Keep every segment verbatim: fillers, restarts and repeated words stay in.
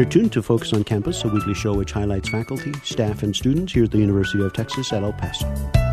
You're tuned to Focus on Campus, a weekly show which highlights faculty, staff, and students here at the University of Texas at El Paso.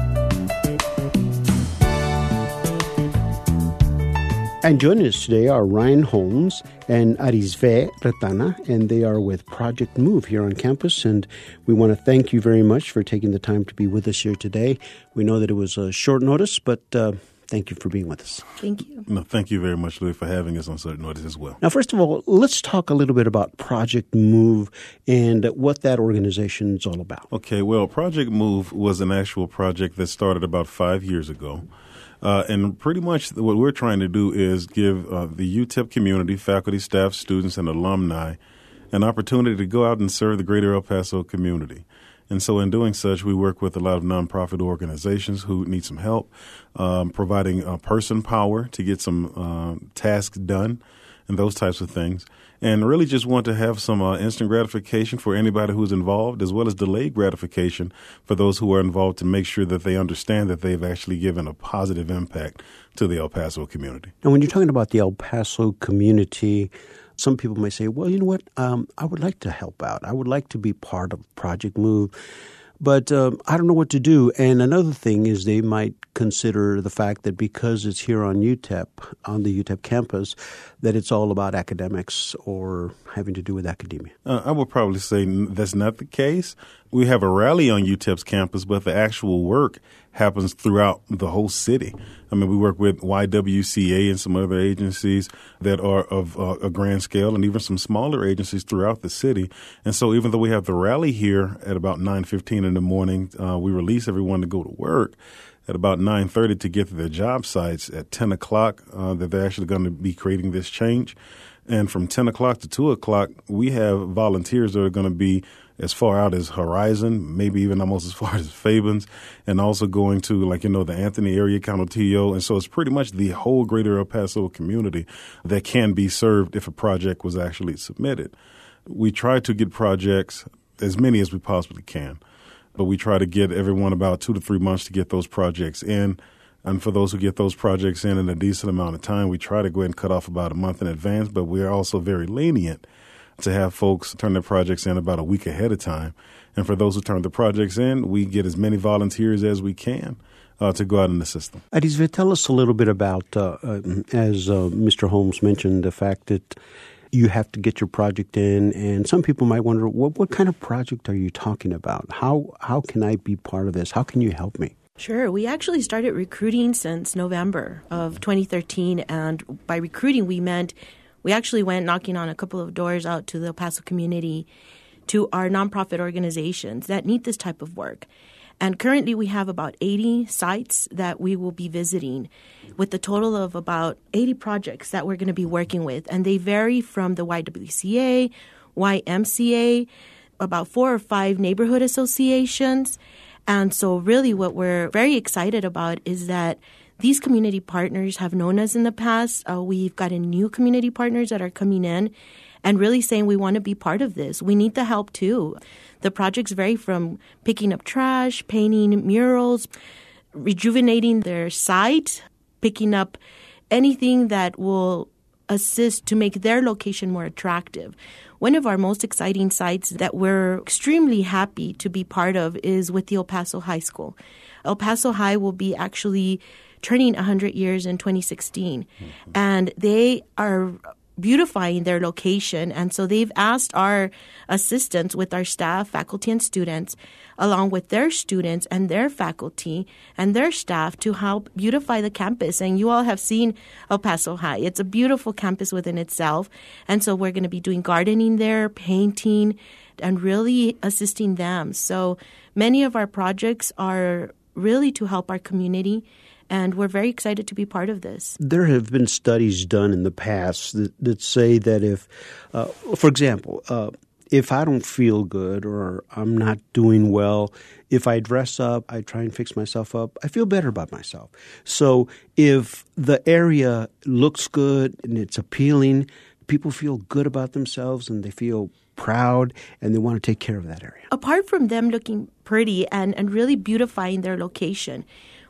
And joining us today are Ryan Holmes and Arizve Retana, and they are with Project Move here on campus. And we want to thank you very much for taking the time to be with us here today. We know that it was a short notice, but uh, thank you for being with us. Thank you. No, thank you very much, Louis, for having us on short notice as well. Now, first of all, let's talk a little bit about Project Move and what that organization is all about. Okay, well, Project Move was an actual project that started about five years ago. Uh, and pretty much what we're trying to do is give uh, the U T E P community, faculty, staff, students, and alumni an opportunity to go out and serve the greater El Paso community. And so in doing such, we work with a lot of nonprofit organizations who need some help, um, providing uh, person power to get some uh, tasks done and those types of things. And really just want to have some uh, instant gratification for anybody who's involved, as well as delayed gratification for those who are involved, to make sure that they understand that they've actually given a positive impact to the El Paso community. And when you're talking about the El Paso community, some people may say, well, you know what, um, I would like to help out. I would like to be part of Project Move, but um, I don't know what to do. And another thing is they might consider the fact that because it's here on U T E P, on the U T E P campus, that it's all about academics or having to do with academia. Uh, I would probably say that's not the case. We have a rally on U T E P's campus, but the actual work happens throughout the whole city. I mean, we work with Y W C A and some other agencies that are of uh, a grand scale, and even some smaller agencies throughout the city. And so even though we have the rally here at about nine fifteen in the morning, uh, we release everyone to go to work at about nine thirty to get to their job sites at ten o'clock, uh, that they're actually going to be creating this change. And from ten o'clock to two o'clock, we have volunteers that are going to be as far out as Horizon, maybe even almost as far as Fabens, and also going to, like, you know, the Anthony area, Conotillo. And so it's pretty much the whole greater El Paso community that can be served if a project was actually submitted. We try to get projects, as many as we possibly can, but we try to get everyone about two to three months to get those projects in. And for those who get those projects in in a decent amount of time, we try to go ahead and cut off about a month in advance, but we are also very lenient to have folks turn their projects in about a week ahead of time. And for those who turn the projects in, we get as many volunteers as we can uh, to go out and assist them. Arizve, tell us a little bit about, uh, uh, as uh, Mister Holmes mentioned, the fact that you have to get your project in, and some people might wonder, what, what kind of project are you talking about? How how can I be part of this? How can you help me? Sure. We actually started recruiting since November of twenty thirteen, and by recruiting, we meant we actually went knocking on a couple of doors out to the El Paso community, to our nonprofit organizations that need this type of work. And currently we have about eighty sites that we will be visiting, with a total of about eighty projects that we're going to be working with. And they vary from the Y W C A, Y M C A, about four or five neighborhood associations. And so really what we're very excited about is that these community partners have known us in the past. Uh, we've gotten new community partners that are coming in and really saying we want to be part of this. We need the help too. The projects vary from picking up trash, painting murals, rejuvenating their site, picking up anything that will assist to make their location more attractive. One of our most exciting sites that we're extremely happy to be part of is with the El Paso High School. El Paso High will be actually turning one hundred years in twenty sixteen. Mm-hmm. And they are beautifying their location. And so they've asked our assistants with our staff, faculty, and students, along with their students and their faculty and their staff, to help beautify the campus. And you all have seen El Paso High. It's a beautiful campus within itself. And so we're going to be doing gardening there, painting, and really assisting them. So many of our projects are really to help our community, and we're very excited to be part of this. There have been studies done in the past that, that say that if, uh, for example, uh, if I don't feel good or I'm not doing well, if I dress up, I try and fix myself up, I feel better about myself. So if the area looks good and it's appealing, people feel good about themselves and they feel proud and they want to take care of that area. Apart from them looking pretty and, and really beautifying their location,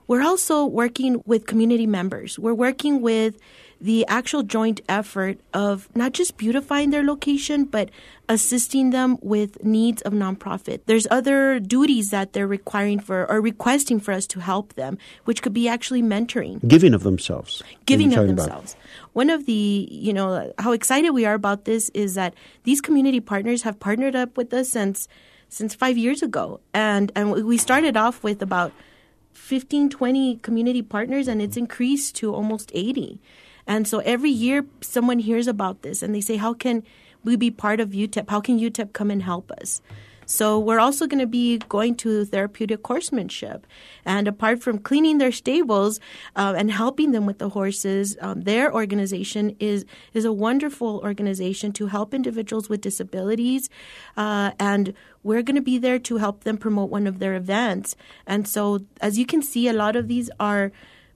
We're also working with community members. We're working with the actual joint effort of not just beautifying their location, but assisting them with needs of nonprofit. There's other duties that they're requiring for or requesting for us to help them, which could be actually mentoring. Giving of themselves. Giving of themselves. About. One of the, you know, how excited we are about this is that these community partners have partnered up with us since since five years ago. And, and we started off with about fifteen, twenty community partners, and it's increased to almost eighty. And so every year someone hears about this and they say, how can we be part of U T E P? How can U T E P come and help us? So we're also going to be going to therapeutic horsemanship. And apart from cleaning their stables uh, and helping them with the horses, um, their organization is, is a wonderful organization to help individuals with disabilities. Uh, and we're going to be there to help them promote one of their events. And so as you can see, a lot of these are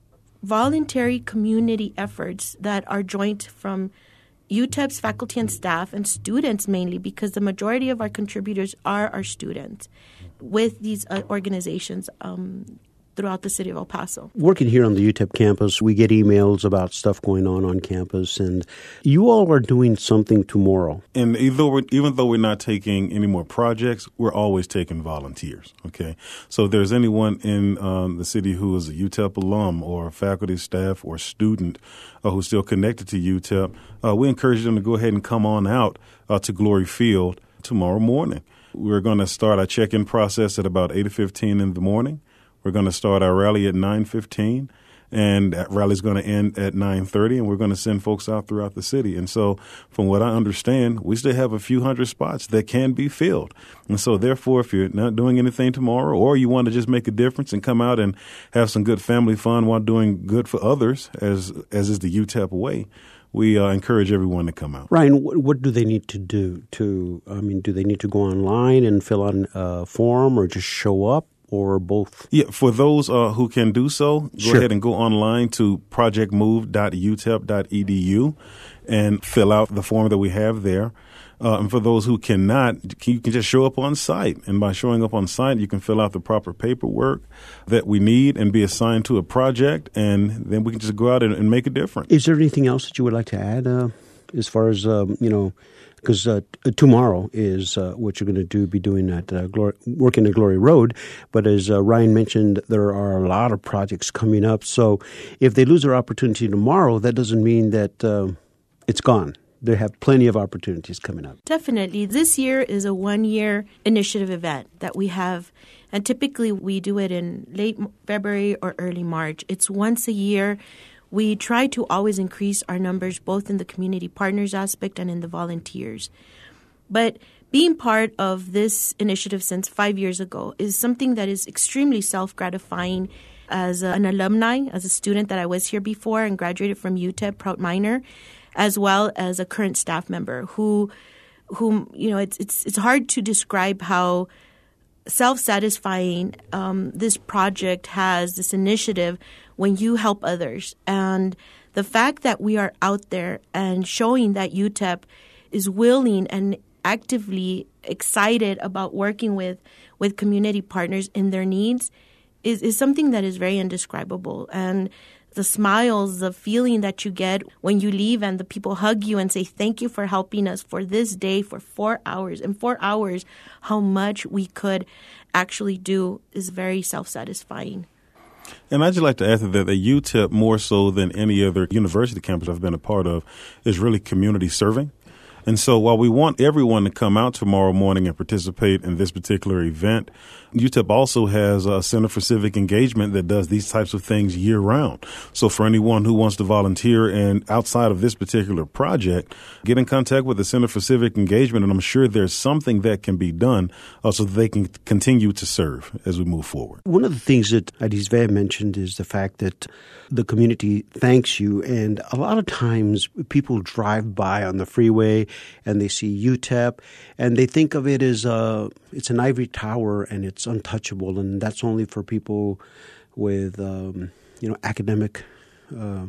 voluntary community efforts that are joint from U T E P's faculty and staff and students mainly, because the majority of our contributors are our students with these uh, organizations um, throughout the city of El Paso. Working here on the U T E P campus, we get emails about stuff going on on campus, and you all are doing something tomorrow. And even we're, even though we're not taking any more projects, we're always taking volunteers, okay? So if there's anyone in um, the city who is a U T E P alum or faculty, staff, or student uh, who's still connected to U T E P, uh, we encourage them to go ahead and come on out uh, to Glory Field tomorrow morning. We're going to start our check-in process at about eight fifteen in the morning. We're going to start our rally at nine fifteen, and that rally is going to end at nine thirty, and we're going to send folks out throughout the city. And so from what I understand, we still have a few hundred spots that can be filled. And so therefore, if you're not doing anything tomorrow, or you want to just make a difference and come out and have some good family fun while doing good for others, as as is the U T E P way, we uh, encourage everyone to come out. Ryan, what, what do they need to do? To I mean, do they need to go online and fill out a form or just show up? Or both? Yeah, for those uh, who can do so, go sure. ahead and go online to project move dot u t e p dot e d u and fill out the form that we have there. Uh, and for those who cannot, you can just show up on site. And by showing up on site, you can fill out the proper paperwork that we need and be assigned to a project, and then we can just go out and, and make a difference. Is there anything else that you would like to add uh, as far as, um, you know, because uh, t- tomorrow is uh, what you're going to do, be doing at uh, Glory, working at Glory Road. But as uh, Ryan mentioned, there are a lot of projects coming up. So if they lose their opportunity tomorrow, that doesn't mean that uh, it's gone. They have plenty of opportunities coming up. Definitely. This year is a one-year initiative event that we have, and typically we do it in late February or early March. It's once a year. We try to always increase our numbers both in the community partners aspect and in the volunteers. But being part of this initiative since five years ago is something that is extremely self-gratifying. As a, an alumni, as a student that I was here before and graduated from U T E P, proud minor, as well as a current staff member who, whom you know, it's it's it's hard to describe how self-satisfying um, this project has, this initiative, when you help others. And the fact that we are out there and showing that U T E P is willing and actively excited about working with, with community partners in their needs is, is something that is very indescribable. And the smiles, the feeling that you get when you leave and the people hug you and say, thank you for helping us for this day for four hours. In four hours, how much we could actually do is very self-satisfying. And I'd just like to add to that that U T E P, more so than any other university campus I've been a part of, is really community serving. And so while we want everyone to come out tomorrow morning and participate in this particular event, U T E P also has a Center for Civic Engagement that does these types of things year round. So for anyone who wants to volunteer and outside of this particular project, get in contact with the Center for Civic Engagement, and I'm sure there's something that can be done uh, so that they can continue to serve as we move forward. One of the things that Adisve mentioned is the fact that the community thanks you, and a lot of times people drive by on the freeway and they see U T E P and they think of it as a, it's an ivory tower and it's untouchable, and that's only for people with um, you know academic uh,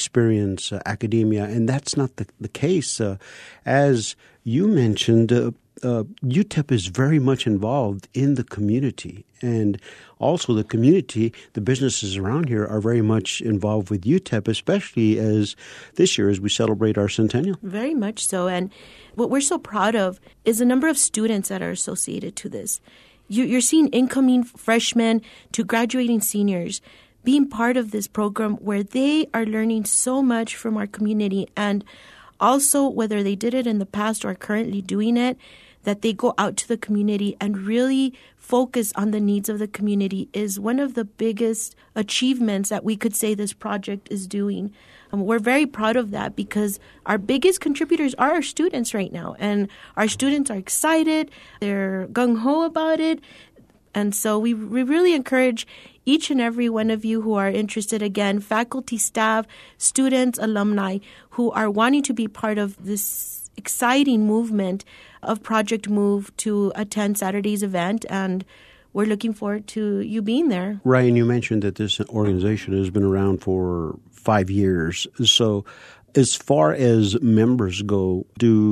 experience, uh, academia, and that's not the, the case. Uh, as you mentioned, uh, uh, U T E P is very much involved in the community. And also the community, the businesses around here are very much involved with U T E P, especially as this year as we celebrate our centennial. Very much so. And what we're so proud of is the number of students that are associated to this. You, you're seeing incoming freshmen to graduating seniors being part of this program where they are learning so much from our community. And also, whether they did it in the past or are currently doing it, that they go out to the community and really focus on the needs of the community is one of the biggest achievements that we could say this project is doing. Um, we're very proud of that because our biggest contributors are our students right now. And our students are excited. They're gung-ho about it. And so we, we really encourage each and every one of you who are interested, again, faculty, staff, students, alumni, who are wanting to be part of this exciting movement of Project Move to attend Saturday's event. And we're looking forward to you being there. Ryan, you mentioned that this organization has been around for five years. So as far as members go,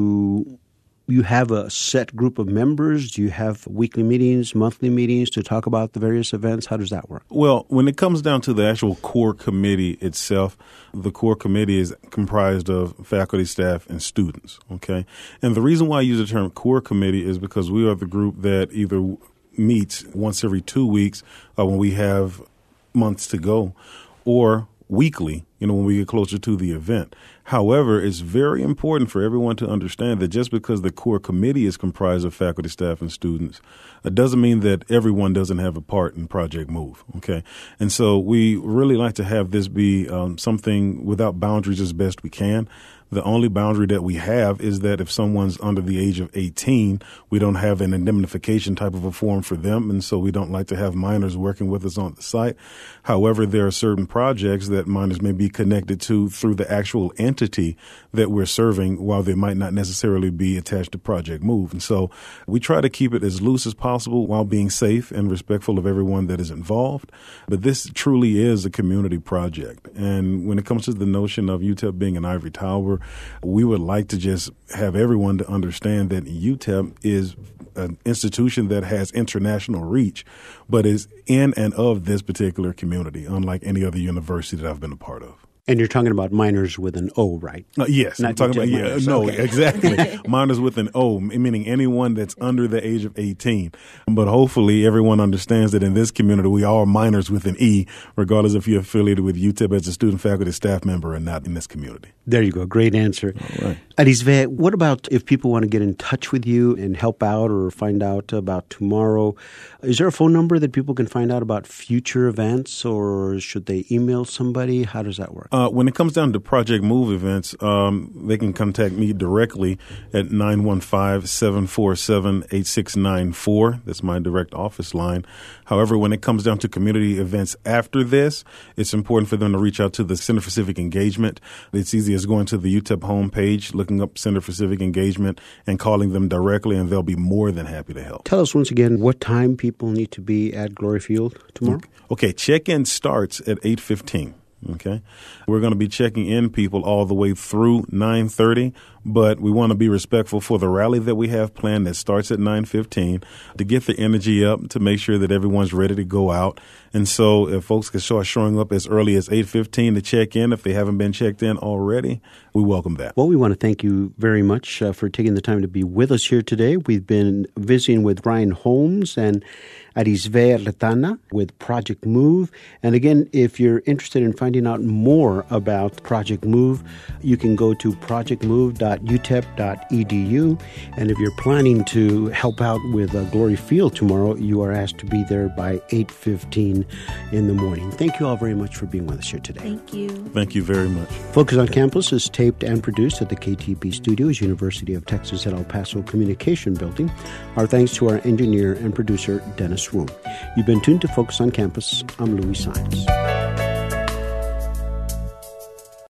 do you have a set group of members? Do you have weekly meetings, monthly meetings to talk about the various events? How does that work? Well, when it comes down to the actual core committee itself, the core committee is comprised of faculty, staff, and students, okay? And the reason why I use the term core committee is because we are the group that either meets once every two weeks uh, when we have months to go, or weekly, you know, when we get closer to the event. However, it's very important for everyone to understand that just because the core committee is comprised of faculty, staff, and students, it doesn't mean that everyone doesn't have a part in Project Move, okay? And so we really like to have this be um, something without boundaries as best we can. The only boundary that we have is that if someone's under the age of eighteen, we don't have an indemnification type of a form for them, and so we don't like to have minors working with us on the site. However, there are certain projects that minors may be connected to through the actual entity that we're serving, while they might not necessarily be attached to Project Move. And so we try to keep it as loose as possible while being safe and respectful of everyone that is involved. But this truly is a community project. And when it comes to the notion of U T E P being an ivory tower, we would like to just have everyone to understand that U T E P is an institution that has international reach, but is in and of this particular community, unlike any other university that I've been a part of. And you're talking about minors with an O, right? Uh, yes. Not I'm talking about, yeah, no, okay. exactly. Minors with an O, meaning anyone that's under the age of eighteen. But hopefully everyone understands that in this community, we are minors with an E, regardless if you're affiliated with U T E P as a student, faculty, staff member or not in this community. There you go. Great answer. All right. Arisve, what about if people want to get in touch with you and help out or find out about tomorrow? Is there a phone number that people can find out about future events, or should they email somebody? How does that work? Uh, when it comes down to Project Move events, um, they can contact me directly at nine one five, seven four seven, eight six nine four. That's my direct office line. However, when it comes down to community events after this, it's important for them to reach out to the Center for Civic Engagement. It's easy as going to the U T E P homepage, looking up Center for Civic Engagement, and calling them directly, and they'll be more than happy to help. Tell us once again what time people need to be at Glory Field tomorrow. Okay, check-in starts at eight fifteen. Okay, we're going to be checking in people all the way through nine thirty, but we want to be respectful for the rally that we have planned that starts at nine fifteen to get the energy up, to make sure that everyone's ready to go out. And so if folks can start showing up as early as eight fifteen to check in, if they haven't been checked in already, we welcome that. Well, we want to thank you very much uh, for taking the time to be with us here today. We've been visiting with Ryan Holmes and Arisve Retana with Project Move. And again, if you're interested in finding out more about Project Move, you can go to project move dot u t e p dot e d u. And if you're planning to help out with uh, Glory Field tomorrow, you are asked to be there by eight fifteen in the morning. Thank you all very much for being with us here today. Thank you. Thank you very much. Focus on Campus is taped and produced at the K T P Studios, University of Texas at El Paso Communication Building. Our thanks to our engineer and producer, Dennis Wu. You've been tuned to Focus on Campus. I'm Louis Sines.